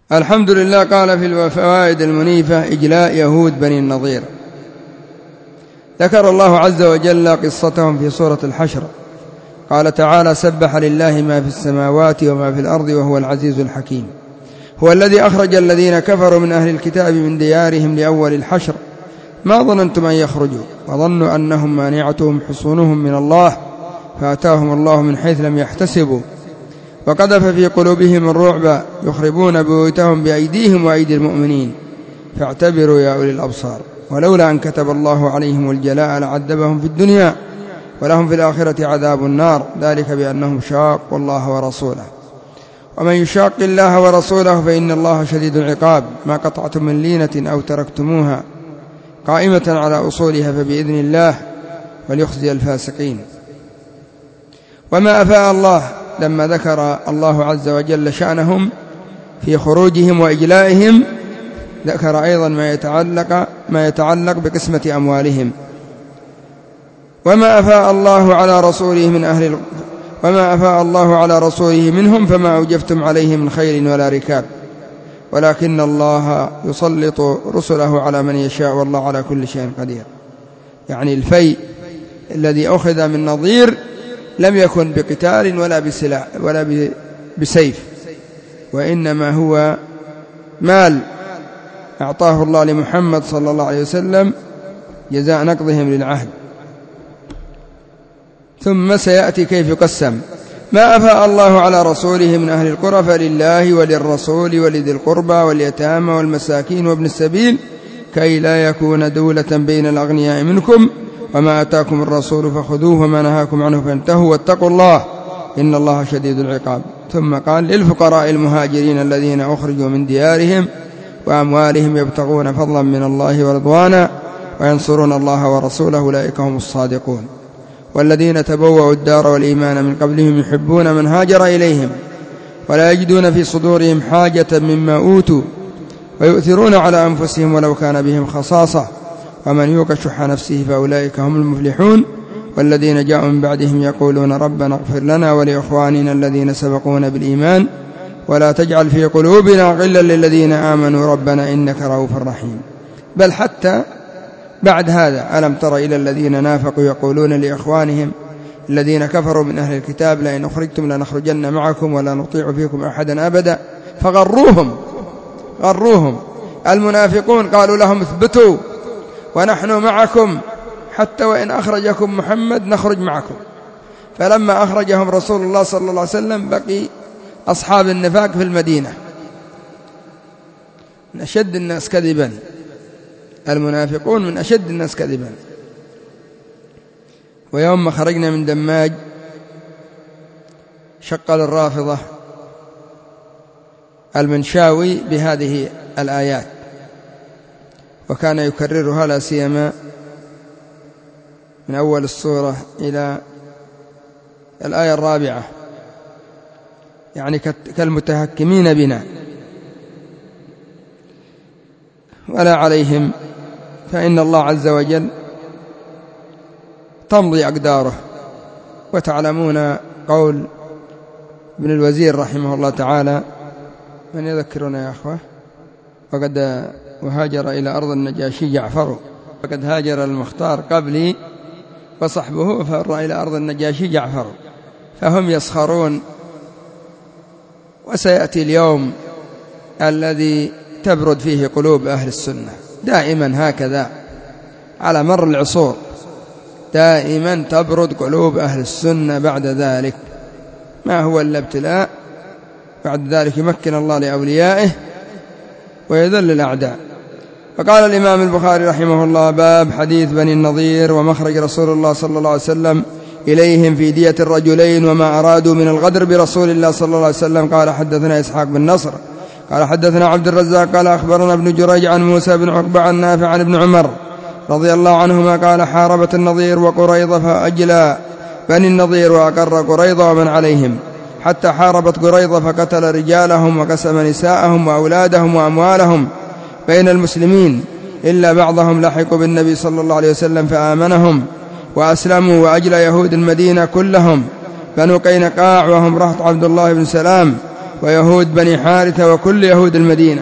الحمد لله. قال في الفوائد المنيفة: إجلاء يهود بني النضير. ذكر الله عز وجل قصتهم في سورة الحشر. قال تعالى: سبح لله ما في السماوات وما في الأرض وهو العزيز الحكيم. هو الذي أخرج الذين كفروا من أهل الكتاب من ديارهم لأول الحشر ما ظننتم أن يخرجوا وظنوا أنهم مانعتهم حصونهم من الله فأتاهم الله من حيث لم يحتسبوا وقذف في قلوبهم الرعب يخربون بيوتهم بأيديهم وأيدي المؤمنين فاعتبروا يا أولي الأبصار. ولولا أن كتب الله عليهم الجلاء لعذبهم في الدنيا ولهم في الآخرة عذاب النار، ذلك بأنهم شاقوا الله ورسوله، ومن يشاق الله ورسوله فإن الله شديد العقاب. ما قطعتم من لينة أو تركتموها قائمة على أصولها فبإذن الله وليخزي الفاسقين. وما أفاء الله لما ذكر الله عز وجل شأنهم في خروجهم وإجلائهم ذكر أيضا ما يتعلق بقسمة أموالهم. وما أفاء الله على رسوله منهم فما أوجفتم عليه من خيل ولا ركاب ولكن الله يسلط رسله على من يشاء والله على كل شيء قدير. يعني الفيء الذي أخذ من نضير لم يكن بقتال ولا بسلاح ولا بسيف، وإنما هو مال أعطاه الله لمحمد صلى الله عليه وسلم جزاء نقضهم للعهد. ثم سيأتي كيف يقسم. ما أفاء الله على رسوله من أهل القرى فلله وللرسول ولذي القربى واليتامى والمساكين وابن السبيل كي لا يكون دولة بين الأغنياء منكم وما أتاكم الرسول فخذوه وما نهاكم عنه فانتهوا واتقوا الله إن الله شديد العقاب. ثم قال: للفقراء المهاجرين الذين أخرجوا من ديارهم وأموالهم يبتغون فضلا من الله ورضوانا وينصرون الله ورسوله أولئك هم الصادقون. والذين تبوأوا الدار والإيمان من قبلهم يحبون من هاجر إليهم ولا يجدون في صدورهم حاجة مما أوتوا ويؤثرون على أنفسهم ولو كان بهم خصاصة ومن يوق شح نفسه فأولئك هم المفلحون. والذين جاءوا من بعدهم يقولون ربنا اغفر لنا ولإخواننا الذين سبقونا بالإيمان ولا تجعل في قلوبنا غلا للذين آمنوا ربنا إنك رؤوف رحيم. بل حتى بعد هذا: ألم تر إلى الذين نافقوا يقولون لإخوانهم الذين كفروا من أهل الكتاب لئن أخرجتم لنخرجن معكم ولا نطيع فيكم أحدا أبدا غروهم المنافقون قالوا لهم اثبتوا ونحن معكم حتى وإن أخرجكم محمد نخرج معكم. فلما أخرجهم رسول الله صلى الله عليه وسلم بقي أصحاب النفاق في المدينة من أشد الناس كذبا. المنافقون من أشد الناس كذبا. ويوم ما خرجنا من دماج شق للرافضة المنشاوي بهذه الآيات وكان يكررها لا سيما من أول السورة إلى الآية 4، يعني كالمتهكمين بنا ولا عليهم، فإن الله عز وجل تمضي أقداره. وتعلمون قول ابن الوزير رحمه الله تعالى: من يذكرنا يا أخوة؟ وقد وهاجر إلى أرض النجاشي جعفر فقد هاجر المختار قبلي وصحبه فر إلى أرض النجاشي جعفر. فهم يسخرون. وسيأتي اليوم الذي تبرد فيه قلوب أهل السنة دائما هكذا على مر العصور، دائما تبرد قلوب أهل السنة بعد ذلك. ما هو إلا ابتلاء، بعد ذلك يمكن الله لأوليائه ويذل الأعداء. فقال الإمام البخاري رحمه الله: باب حديث بني النضير ومخرج رسول الله صلى الله عليه وسلم إليهم في دية الرجلين وما أرادوا من الغدر برسول الله صلى الله عليه وسلم. قال: حدثنا إسحاق بن نصر قال حدثنا عبد الرزاق قال أخبرنا ابن جريج عن موسى بن عقبة عن نافع عن ابن عمر رضي الله عنهما قال: حاربت النضير وقريضة فأجلى بني النضير وأقر قريضة ومن عليهم حتى حاربت قريضة فقتل رجالهم وقسم نساءهم وأولادهم وأموالهم بين المسلمين إلا بعضهم لحقوا بالنبي صلى الله عليه وسلم فآمنهم وأسلموا. وأجلى يهود المدينة كلهم بنو قينقاع وهم رهط عبد الله بن سلام ويهود بني حارثة وكل يهود المدينة.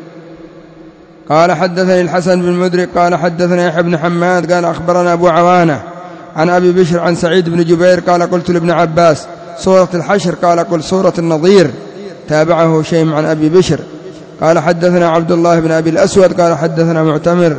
قال حدثني الحسن بن مدرك قال حدثنا يحيى بن حماد قال أخبرنا أبو عوانة عن أبي بشر عن سعيد بن جبير قال قلت لابن عباس سورة الحشر قال قل سورة النظير. تابعه شيم عن أبي بشر. قال حدثنا عبد الله بن أبي الأسود قال حدثنا معتمر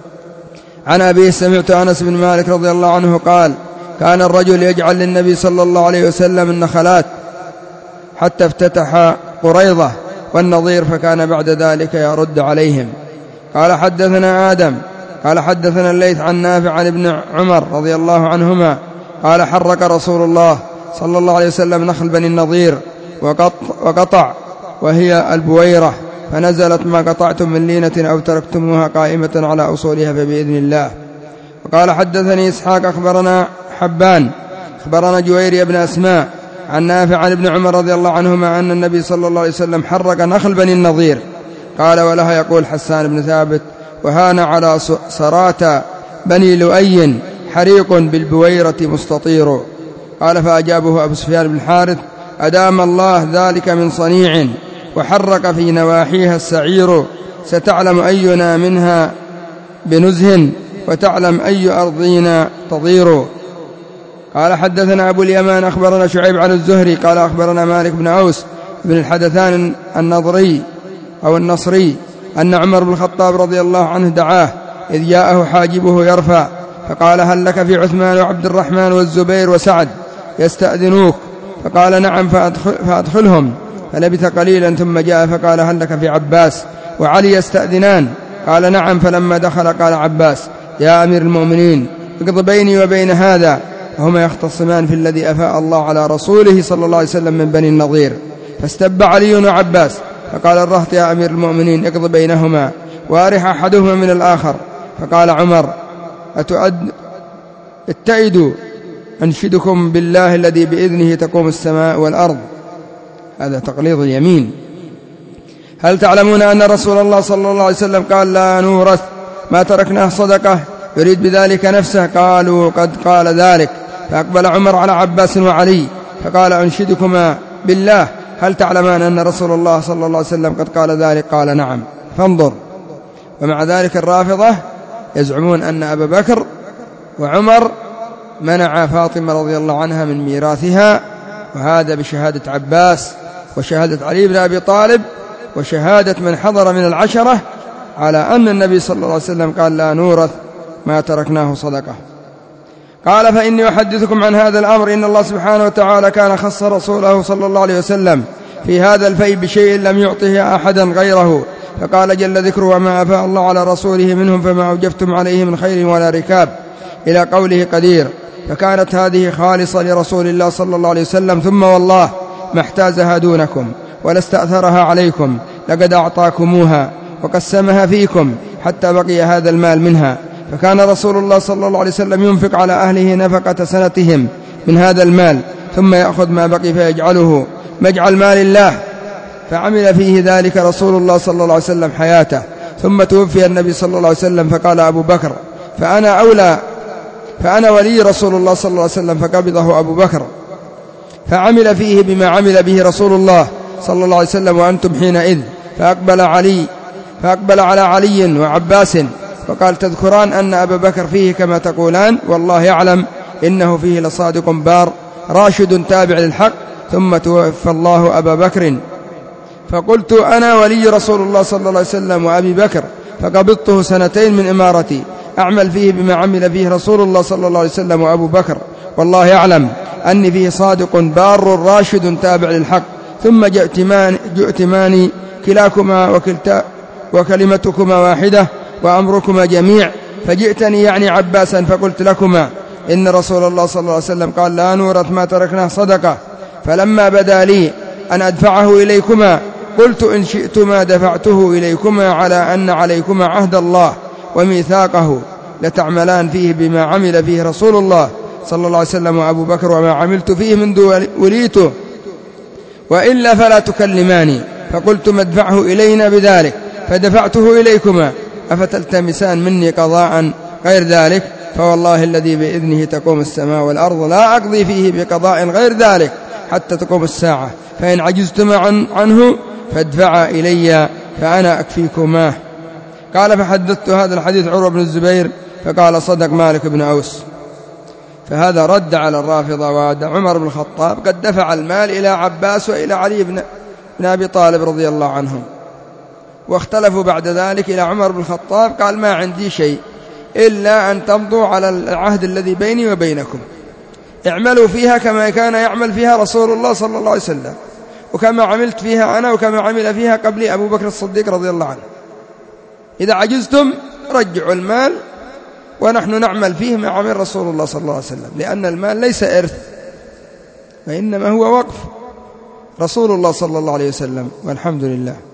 عن أبيه سمعت أنس بن مالك رضي الله عنه قال كان الرجل يجعل للنبي صلى الله عليه وسلم النخلات حتى افتتح قريظة والنظير فكان بعد ذلك يرد عليهم. قال حدثنا آدم قال حدثنا الليث عن نافع عن ابن عمر رضي الله عنهما قال حرك رسول الله صلى الله عليه وسلم نخل بني النظير وقطع وهي البويرة فنزلت ما قطعتم من لينة أو تركتموها قائمة على أصولها فبإذن الله. وقال حدثني إسحاق أخبرنا حبان أخبرنا جويري بن أسماء عن نافع عن ابن عمر رضي الله عنهما أن النبي صلى الله عليه وسلم حرك نخل بني النظير. قال ولها يقول حسان بن ثابت وهان على صرات بني لؤي حريق بالبويرة مستطير. قال فأجابه أبو سفيان بن الحارث أدام الله ذلك من صنيع وحرك في نواحيها السعير ستعلم أينا منها بنزه وتعلم أي أرضنا تضير. قال حدثنا أبو اليمان أخبرنا شعيب عن الزهري قال أخبرنا مالك بن أوس بن الحدثان النضري أو النصري أن عمر بن الخطاب رضي الله عنه دعاه إذ جاءه حاجبه يرفع فقال هل لك في عثمان وعبد الرحمن والزبير وسعد يستأذنوك؟ فقال نعم فأدخلهم. فلبث قليلا ثم جاء فقال هل لك في عباس وعلي يستأذنان؟ قال نعم. فلما دخل قال عباس يا أمير المؤمنين اقض بيني وبين هذا. وهما يختصمان في الذي أفاء الله على رسوله صلى الله عليه وسلم من بني النظير. فاستب علي وعباس فقال الرهط يا أمير المؤمنين اقض بينهما وارح أحدهما من الآخر. فقال عمر اتئدوا أنشدكم بالله الذي بإذنه تقوم السماء والأرض. هذا تقليد اليمين. هل تعلمون أن رسول الله صلى الله عليه وسلم قال لا نورث ما تركناه صدقة يريد بذلك نفسه؟ قالوا قد قال ذلك. فأقبل عمر على عباس وعلي فقال أنشدكما بالله هل تعلمان أن رسول الله صلى الله عليه وسلم قد قال ذلك؟ قال نعم. فانظر. ومع ذلك الرافضة يزعمون أن أبا بكر وعمر منع فاطمة رضي الله عنها من ميراثها، وهذا بشهادة عباس وشهادة علي بن أبي طالب وشهادة من حضر من العشرة على أن النبي صلى الله عليه وسلم قال لا نورث ما تركناه صدقة. قال فإني أحدثكم عن هذا الأمر إن الله سبحانه وتعالى كان خص رسوله صلى الله عليه وسلم في هذا الفيء بشيء لم يعطه أحدا غيره. فقال جل ذكره وما أفاء الله على رسوله منهم فما أوجفتم عليه من خير ولا ركاب إلى قوله قدير. فكانت هذه خالصة لرسول الله صلى الله عليه وسلم ثم والله ما احتازها دونكم ولا استأثرها عليكم لقد أعطاكموها وقسمها فيكم حتى بقي هذا المال منها. فكان رسول الله صلى الله عليه وسلم ينفق على أهله نفقة سنتهم من هذا المال ثم يأخذ ما بقي فيجعله مجعل مال الله. فعمل فيه ذلك رسول الله صلى الله عليه وسلم حياته ثم توفي النبي صلى الله عليه وسلم فقال أبو بكر فأنا ولي رسول الله صلى الله عليه وسلم فقبضه أبو بكر فعمل فيه بما عمل به رسول الله صلى الله عليه وسلم وأنتم حينئذ. فأقبل على علي وعباس فقال تذكران أن أبا بكر فيه كما تقولان والله يعلم إنه فيه لصادق بار راشد تابع للحق ثم توفى الله أبا بكر. فقلت أنا ولي رسول الله صلى الله عليه وسلم وأبي بكر فقبضته سنتين من إمارتي أعمل فيه بما عمل فيه رسول الله صلى الله عليه وسلم وأبو بكر والله يعلم أني فيه صادق بار راشد تابع للحق. ثم جئتماني كلاكما وكلمتكما واحدة وأمركما جميع فجئتني يعني عباسا فقلت لكما إن رسول الله صلى الله عليه وسلم قال لا نورث ما تركناه صدقة. فلما بدا لي أن أدفعه إليكما قلت إن شئتما دفعته إليكما على أن عليكما عهد الله وميثاقه لتعملان فيه بما عمل فيه رسول الله صلى الله عليه وسلم وأبو بكر وما عملت فيه منذ وليته وإلا فلا تكلماني. فقلت مدفعه إلينا بذلك فدفعته إليكما أفتلتمسان مني قضاء غير ذلك فوالله الذي بإذنه تقوم السماء والأرض لا أقضي فيه بقضاء غير ذلك حتى تقوم الساعة، فإن عجزتما عنه فادفعا إلي فأنا أكفيكما. قال فحدثت هذا الحديث عروة بن الزبير فقال صدق مالك بن أوس. فهذا رد على الرافضة. وعد عمر بن الخطاب قد دفع المال إلى عباس وإلى علي بن أبي طالب رضي الله عنهم، واختلفوا بعد ذلك إلى عمر بن الخطاب قال ما عندي شيء إلا أن تمضوا على العهد الذي بيني وبينكم، اعملوا فيها كما كان يعمل فيها رسول الله صلى الله عليه وسلم، وكما عملت فيها أنا وكما عمل فيها قبلي أبو بكر الصديق رضي الله عنه. إذا عجزتم رجعوا المال ونحن نعمل فيه ما عمل رسول الله صلى الله عليه وسلم، لأن المال ليس إرث وإنما هو وقف رسول الله صلى الله عليه وسلم. والحمد لله.